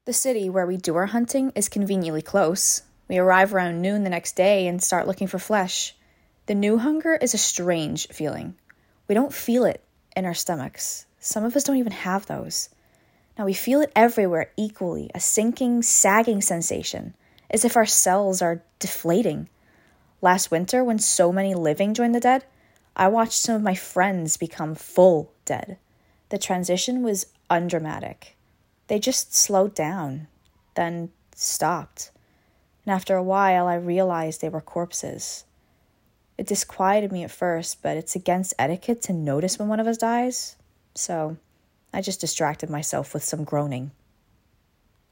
The city where we do our hunting is conveniently close. We arrive around noon the next day and start looking for flesh. The new hunger is a strange feeling. We don't feel it in our stomachs. Some of us don't even have those. Now we feel it everywhere equally, a sinking, sagging sensation, as if our cells are deflating. Last winter, when so many living joined the dead, I watched some of my friends become full dead. The transition was undramatic. They just slowed down, then stopped. And after a while, I realized they were corpses. It disquieted me at first, but it's against etiquette to notice when one of us dies. So I just distracted myself with some groaning.